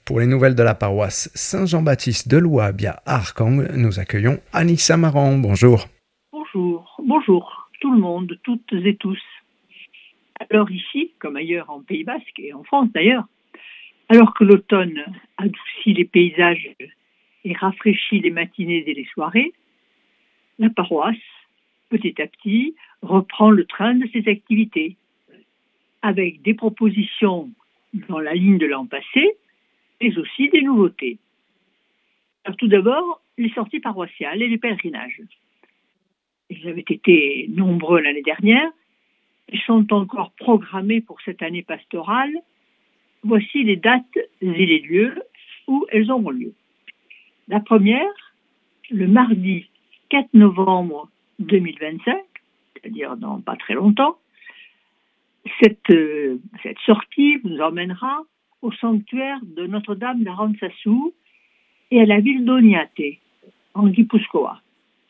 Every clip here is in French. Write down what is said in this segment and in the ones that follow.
Pour les nouvelles de la paroisse Saint-Jean-Baptiste de Louabia à Arcang, nous accueillons Anissa Marant. Bonjour. Bonjour tout le monde, toutes et tous. Alors ici, comme ailleurs en Pays Basque et en France d'ailleurs, alors que l'automne adoucit les paysages et rafraîchit les matinées et les soirées, la paroisse, petit à petit, reprend le train de ses activités, avec des propositions dans la ligne de l'an passé, mais aussi des nouveautés. Alors tout d'abord, les sorties paroissiales et les pèlerinages. Ils avaient été nombreux l'année dernière, ils sont encore programmés pour cette année pastorale. Voici les dates et les lieux où elles auront lieu. La première, le mardi 4 novembre 2025, c'est-à-dire dans pas très longtemps. Cette sortie vous emmènera au sanctuaire de Notre-Dame d'Aransassou et à la ville d'Oñate, en Guipuscoa.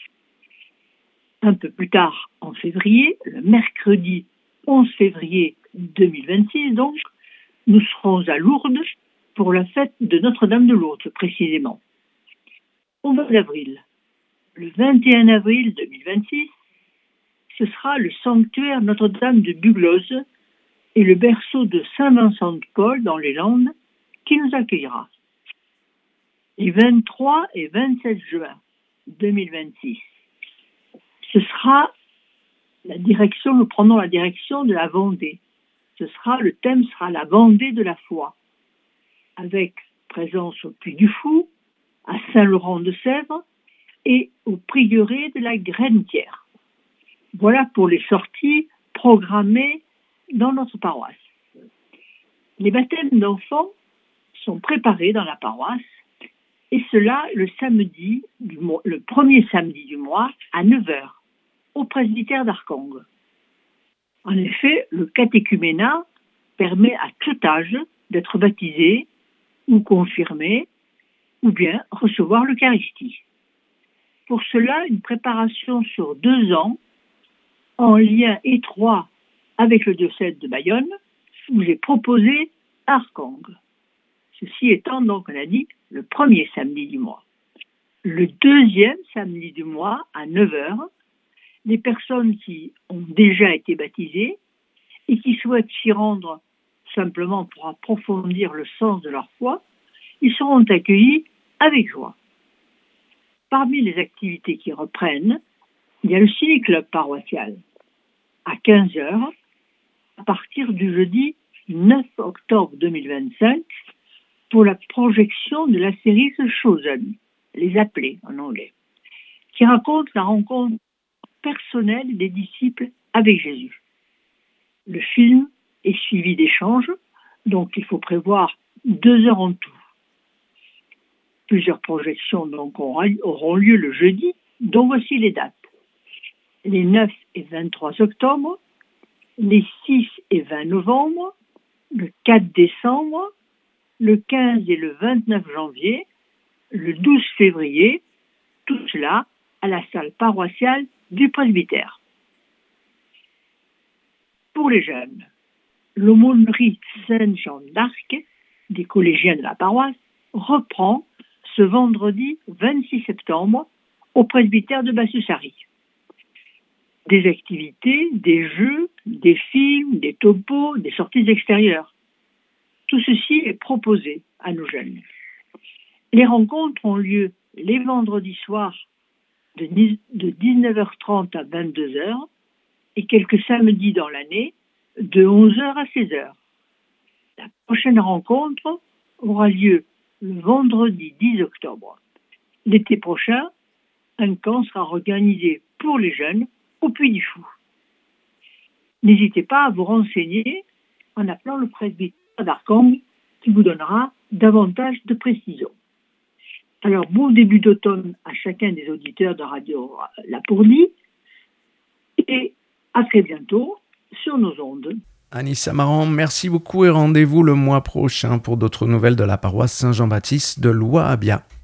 Un peu plus tard, en février, le mercredi 11 février 2026, donc, nous serons à Lourdes pour la fête de Notre-Dame de Lourdes, précisément. Au mois d'avril, le 21 avril 2026, ce sera le sanctuaire Notre-Dame de Buglose et le berceau de Saint-Vincent-de-Paul dans les Landes qui nous accueillera. Les 23 et 27 juin 2026, nous prenons la direction de la Vendée. Le thème sera la Vendée de la foi, avec présence au Puy du Fou, à Saint-Laurent-de-Sèvres et au prieuré de la Grennetière. Voilà pour les sorties programmées dans notre paroisse. Les baptêmes d'enfants sont préparés dans la paroisse, et cela le premier samedi du mois à 9h, au presbytère d'Arcang. En effet, le catéchuménat permet à tout âge d'être baptisé ou confirmé, ou bien recevoir l'Eucharistie. Pour cela, une préparation sur 2 ans, en lien étroit avec le diocèse de Bayonne, vous est proposé à Arcang. Ceci étant donc, on a dit, le premier samedi du mois. Le deuxième samedi du mois, à 9h, les personnes qui ont déjà été baptisées et qui souhaitent s'y rendre simplement pour approfondir le sens de leur foi, ils seront accueillis avec joie. Parmi les activités qui reprennent, il y a le ciné-club paroissial à 15h, à partir du jeudi 9 octobre 2025, pour la projection de la série The Chosen, les appelés en anglais, qui raconte la rencontre personnelle des disciples avec Jésus. Le film est suivi d'échanges, donc il faut prévoir 2 heures en tout. Plusieurs projections donc auront lieu le jeudi, dont voici les dates. Les 9 et 23 octobre, les 6 et 20 novembre, le 4 décembre, le 15 et le 29 janvier, le 12 février, tout cela à la salle paroissiale du presbytère. Pour les jeunes, l'aumônerie Saint-Jean d'Arc des collégiens de la paroisse reprend ce vendredi 26 septembre au presbytère de Bassusari. Des activités, des jeux, des films, des topos, des sorties extérieures. Tout ceci est proposé à nos jeunes. Les rencontres ont lieu les vendredis soirs de 19h30 à 22h et quelques samedis dans l'année de 11h à 16h. La prochaine rencontre aura lieu le vendredi 10 octobre. L'été prochain, un camp sera organisé pour les jeunes au Puy du Fou. N'hésitez pas à vous renseigner en appelant le presbytère d'Arcang qui vous donnera davantage de précisions. Alors, bon début d'automne à chacun des auditeurs de Radio La Pourlie et à très bientôt sur nos ondes. Anissa Marant, merci beaucoup et rendez-vous le mois prochain pour d'autres nouvelles de la paroisse Saint-Jean-Baptiste de Louabia.